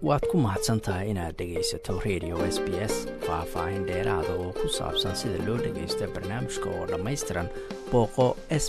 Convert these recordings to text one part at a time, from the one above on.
waad ku mahadsantahay inaad dhegaysato radio SBS faahfaahin dheeraada oo ku saabsan sida loo dhagaysto barnaamijka oo dhammaystiran booqo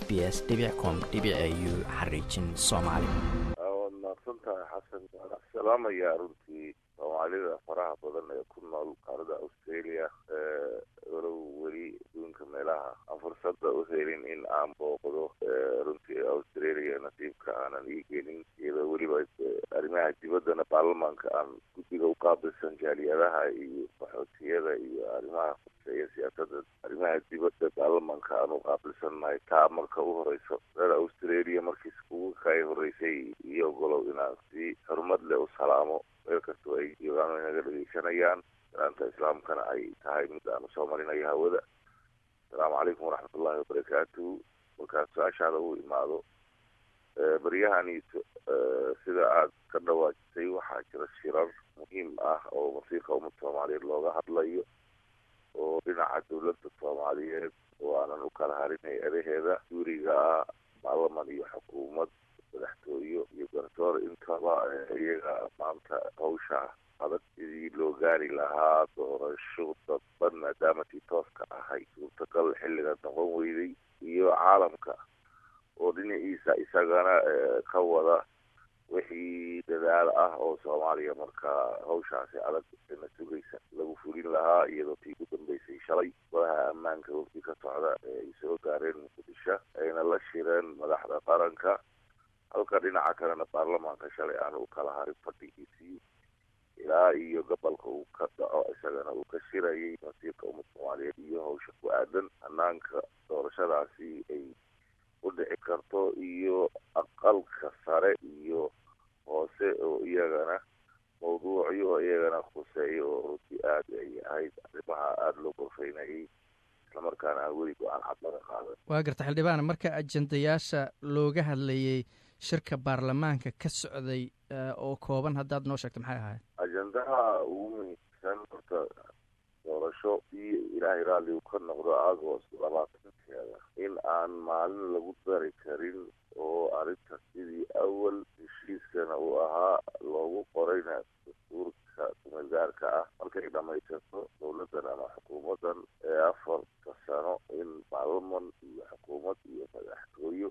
sbs.com.au/soomaali. waad mahadsantahay xasan. waxaan salaamayaa runtii soomaalida faraha badan ee ku nool qaarada Australia walow weli adduunka meelaha aan fursada u helin in aan booqdo runtii Australia nasiibka aanan ii gelin iyadoo weliba arrimaha dibaddana baarlamaanka aan guddiga u qaabilsan jaaliyadaha iyo qaxootiyada iyo arrimaha siyaasadda arrimaha dibadda baarlamaanka aan u qaabilsannahay taa marka u horeyso reer Australia markii iskugu kay horeysay iyo golow inaan si xurmad leh u salaamo meel kastoo ay joogaan inaga dhegeysanayaan salaanta islaamkana ay tahay mid aan usoo marinayo hawada. asalaamu calaykum waraxmatullaahi wabarakaatuhu. markaas su-aashaada u imaado baryahani sida aad ka dhawaajisay waxaa jira shirar muhiim ah oo masiirka ummadda soomaaliyeed looga hadlayo oo dhinaca dowladda soomaaliyeed oo aanan u kala harinay edaheeda suuriga ah baarlaman iyo xukuumad madaxtooyo iyo garsoor intaba iyaga maanta hawsha adag sidii loo gaari lahaa doorasho dadban maadaama tii tooska ahay suurtagal xilliga noqon weyday iyo caalamka oo dhinaciisa isagana ka wada wixii dadaal ah oo Soomaaliya marka hawshaasi adag ina sugaysa lagu fulin lahaa iyadoo tii ugu dambeysay shalay golaha ammaanka waqti ka socda ay soo gaareen Muqdisho ayna la shireen madaxda qaranka halka dhinaca kalena baarlamaanka shalay aan u kala harin fadhigiisii ilaa iyo gobolka uu ka dhaco isagana uu ka shirayay masiirka ummadda Soomaaliyeed iyo hawsha ku aadan hannaanka doorashadaasi ay u dhici karto iyo aqalka sare iyo hoose oo iyagana mawduucyo iyagana khuseeyo oo runtii aad ay ahayd arrimaha aada loo gorfaynayay islamarkaana aan weli go-aan cad laga qaadan. waa garta xildhibaan marka ajendayaasha looga hadlayay shirka baarlamaanka ka socday oo kooban haddaad noo sheegto maxay ahayd? ajendaha ugu muhiimsan horta doorasho iyo ilaahay raalli uu ka noqdo Agost 20 in aan maalin lagu dari karin oo arrinta sidii awal heshiiskana uu ahaa loogu qorayna dastuurka kumagaarka ah markay dhamaysato dowladdan ama xukuumaddan ee 4 sano in baarlaman iyo xukuumad iyo madaxtooyo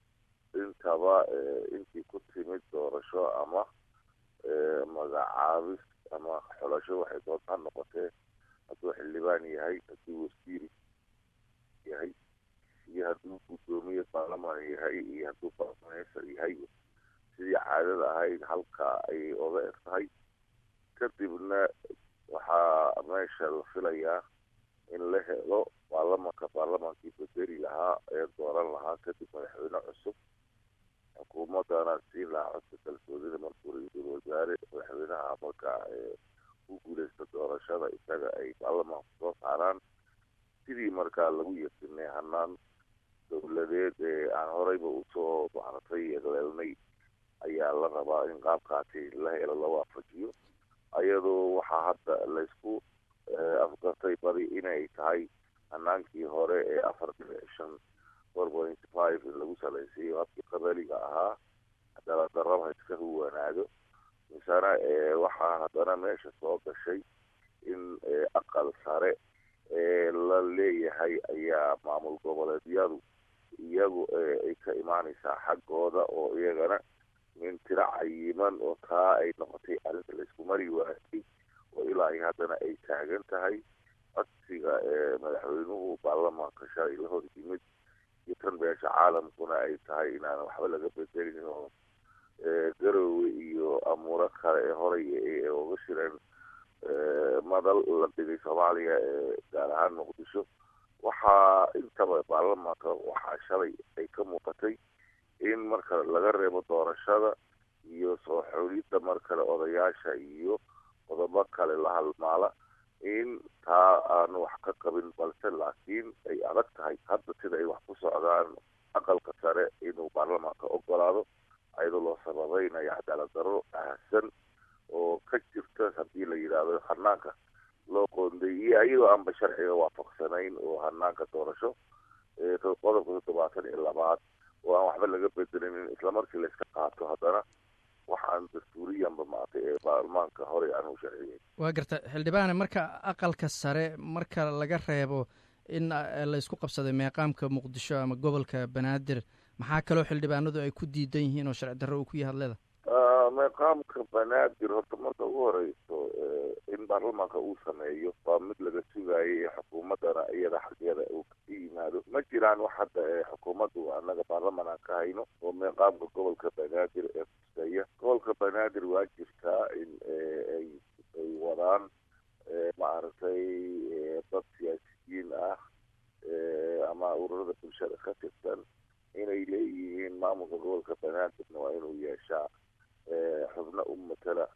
intaba intii ku timid doorasho ama magacaabis ama xulasho waxay doontaa noqotee hadduu xildhibaan yahay hadduu wasiir yahay iyo hadduu guddoomiye baarlamaan yahay iyo hadduu barlameesar yahay sidii caadada ahayd halka ayay oga eg tahay. kadibna waxaa meesha la filayaa in la helo baarlamaankii bedeli lahaa ee dooran lahaa kadib madaxweyne cusub xukuumaddana siin lahaa codka kalsoonida markuu ra-iisul wasaare madaxweynaha markaa u guuleysta doorashada isaga ay baarlamaanku soo saaraan sidii markaa lagu yasinay hanaan dowladeed ee aan horeyba usoo macratay eegleelnay ayaa la rabaa in qaabkaasi la helo la waafajiyo ayadoo waxaa hadda laysku afgartay badi inay tahay hanaankii hore ee 4.5 in lagu salaysiiyo habkii qabaliga ahaa haddana daraba iska huwanaado misana waxaa haddana meesha soo gashay in aqal sare la leeyahay ayaa maamul goboleedyadu iyagu ay ka imaanaysaa xaggooda oo iyagana min tira cayiman oo taa ay noqotay arrinta laysku mari waayay oo ilaa iyo haddana ay taagan tahay codsiga madaxweynuhu baarlamaanka shalay la hor yimid iyo tan beesha caalamkuna ay tahay inaan waxba laga bedelin oo garoowe iyo amuuro kale ee horey ee uga shireen madal la dhigay Soomaaliya gaar ahaan Muqdisho waxaa intaba baarlamaanka waxaa shalay ay ka muuqatay in marka laga reebo doorashada iyo soo xulidda markale odayaasha iyo qodobo kale la halmaala in taa aan wax ka qabin balse laakiin ay adag tahay hadda sida ay wax ku socdaan aqalka sare inuu baarlamaanka ogolaado ayadoo loo sababaynayo cadaalad darro ahsan oo ka jirta haddii la yidhaahdo hanaanka loo qoondeeyey iyadoo aanba sharciga waafaqsanayn oo hanaanka doorasho qodobka 72 oo aan waxba laga bedelin islamarkii la iska qaato haddana waxaan dastuuriyanba maaragtay ee baarlamaanka hore aan u sharciyey. waa garta xildhibaane, marka aqalka sare marka laga reebo in la isku qabsaday meeqaamka muqdisho ama gobolka banaadir, maxaa kaloo xildhibaanadu ay ku diidan yihiin oo sharci darro uu ku yahay hadleeda? meeqaamka banaadir horta marka ugu horeyso in baarlamaanka uu sameeyo waa mid laga sugayay xukuumaddana iyada xaggeeda uu ka yimaado. ma jiraan wax hadda xukuumaddu annaga baarlamaan aan ka hayno oo meeqaamka gobolka banaadir ee kuseeya. gobolka banaadir waa jirtaa in ay wadaan maaragtay dad siyaasiyiin ah ama ururada bulshada ka tirsan inay leeyihiin maamulka gobolka banaadirna waa inuu yeeshaa xubno u matala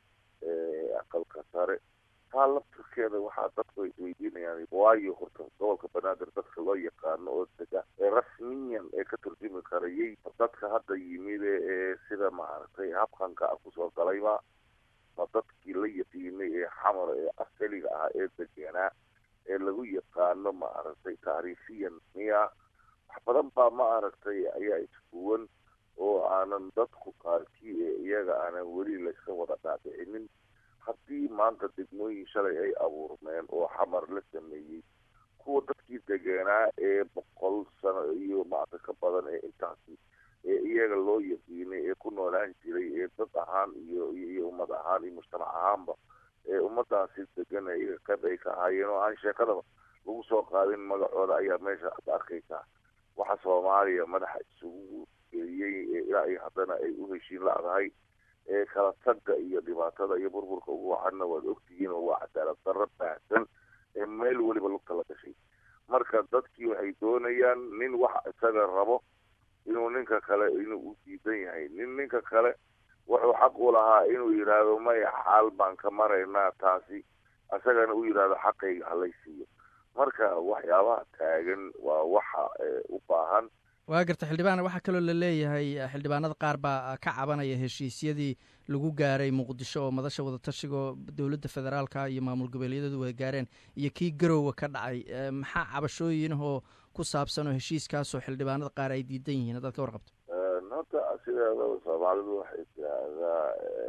aqalka sare. taa laftirkeeda waxaa dadku ay isweydiinayaan waayo horta gobolka banaadir dadka loo yaqaano oo dega rasmiyan ee ka turjumi karayay dadka hadda yimid ee sida maaragtay habqanka kusoo galayba ma dadkii la yaqiinay ee xamar ee asaliga ah ee deganaa ee lagu yaqaano maaragtay taariikhiyan miya. wax badan baa maaragtay ayaa iskuwan oo aanan dadku qaarkii ee iyaga aanan weli layska wada dhaadhicinin. haddii maanta degmooyin shalay ay abuurmeen oo xamar la sameeyey, kuwa dadkii deganaa ee 100 sano iyo maaragta ka badan ee intaasi ee iyaga loo yaqiinay ee ku noolaan jiray ee dad ahaan iyo ummad ahaan iyo mujtamac ahaanba ee ummadaasi degan iyaga qayb ay ka ahaayeen oo aan sheekadaba lagu soo qaadin magacooda ayaa meesha ad arkaysaa. waxa soomaaliya madaxa isugu geliyey ilaa iyo haddana ay u heshiin la-dahay ee kala tagga iyo dhibaatada iyo burburka ugu wacanna waad ogtihiin oo waa cadaalad darro baahsan ee meel weliba lugta la gashay. marka dadkii waxay doonayaan nin wax isaga rabo inuu ninka kale inuu u diidan yahay, ninka kale wuxuu xaq u lahaa inuu yidhaahdo maya xaal baan ka maraynaa taasi, isagana u yidhaahdo xaqayga halaysiiyo. marka waxyaabaha taagan waa waxa u baahan. waa garta xildhibaan, waxaa kaloo la leeyahay xildhibaanada qaar baa ka cabanaya heshiisyadii lagu gaaray muqdisho oo madasha wadatashigo dowladda federaalka iyo maamul goboleedyadu wada gaareen iyo kii garowga ka dhacay. maxaa cabashooyinahoo ku saabsan oo heshiiskaasoo xildhibaanada qaar ay diidan yihiin haddaad ka warqabto? horta sideeda soomaalidu waxay tiraahdaa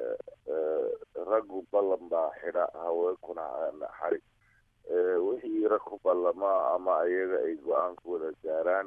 raggu ballan baa xidha haweenkuna xarig. wixii rag ku ballama ama ayaga ay go-aan ku wada gaaraan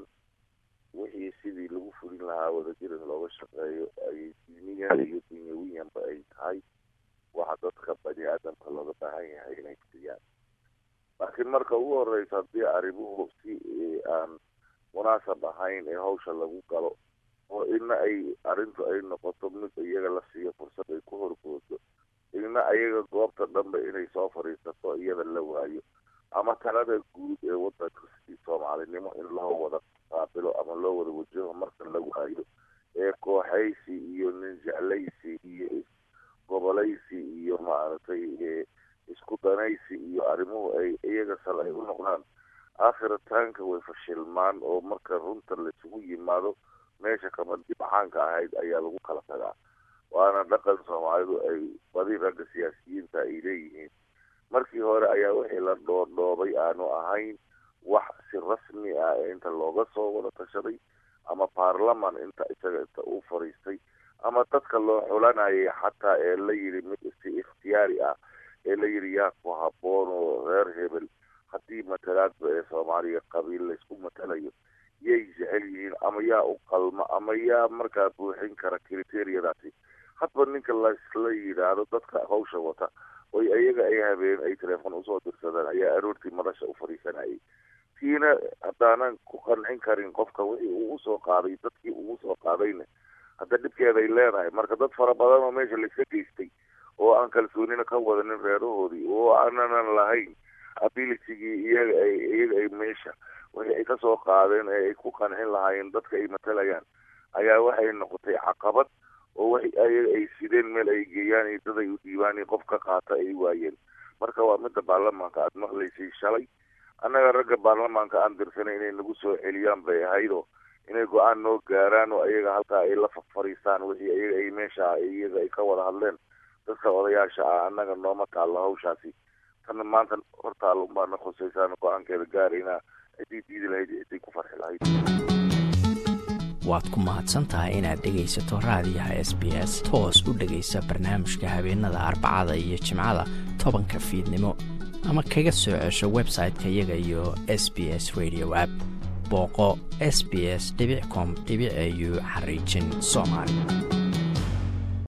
wixii sidii lagu fulin lahaa wadajirin looga shaqeeyo ayay diiniyan iyo dunyawiyanba ay tahay waxa dadka bani aadamka looga baahan yahay inay fuliyaan. laakiin marka ugu horeysa haddii arrimuhu si aan munaasab ahayn ee hawsha lagu galo oo ina ay arrintu ay noqoto mid iyaga la siiyo fursad ay ku horgoodo, ina ayaga goobta dhanba inay soo fadhiisato iyada la waayo, ama talada guud ee wadanka sidii soomaalinimo in loo wada qaabilo ama loo wada wajaho marka la waayo ee kooxaysi iyo nin jeclaysi iyo gobolaysi iyo maaragtay isku danaysi iyo arrimuhu ay iyaga sal ay u noqdaan aakhiritaanka way fashilmaan oo marka runta laisugu yimaado meesha kama dibcaanka ahayd ayaa lagu kala tagaa. waana dhaqan soomaalidu ay badi ragga siyaasiyiinta ay leeyihiin. markii hore ayaa wixii la dhoodhoobay aanu ahayn wax si rasmi ah inta looga soo wada tashaday ama baarlaman inta uu fadhiistay ama dadka loo xulanayay xataa ee la yidhi mid si ikhtiyaari ah ee la yidhi yaa ku habboon oo reer hebel haddii matalaadba ee soomaaliya qabiil laysku matalayo yay jecel yihiin ama yaa u qalma ama yaa markaa buuxin kara kriteriyadaasi. hadba ninka lasla yidhaahdo dadka hawsha wata oy iyaga ay habeen ay teleefon usoo dirsadaan ayaa aroortii madasha u fadhiisanayay. tiina haddaanan ku qancin karin qofka wixii ugu soo qaaday dadkii ugu soo qaadayna hadda dhibkeeday leedahay. marka dad fara badan oo meesha layska geystay oo aan kalsoonina ka wadanin reerahoodii oo aanan lahayn abilitygii iyaga ay meesha wixii ay kasoo qaadeen ee ay ku qancin lahaayeen dadka ay matalayaan ayaa waxay noqotay caqabad oo ayaga ay sideen meel ay geeyaan iyo dad ay u dhiibaan iyo qof ka qaata ay waayeen. marka waa midda baarlamaanka aada maqlaysay shalay. annaga ragga baarlamaanka aan dirsanay inay nagu soo celiyaan bay ahaydoo inay go-aan noo gaaraan oo ayaga halkaa ay la fadhiistaan wixii ayaga ay meesha iyaga ay ka wada hadleen dadka odayaasha ah. annaga nooma taallo hawshaasi. tan maanta hortaal unbaana khusaysaana go-aankeeda gaaraynaa ciddii diidi lahayd ciddii ku farxi lahayd. waad ku mahadsantahay inaad dhegaysato raadiyaha s b s toos u dhegaysa barnaamijka habeenada Arbacada iyo Jimcada 10 fiidnimo ama kaga soo cesho website-ka iyaga iyo SBS Radio app booqo sbs.com.au/Soomaali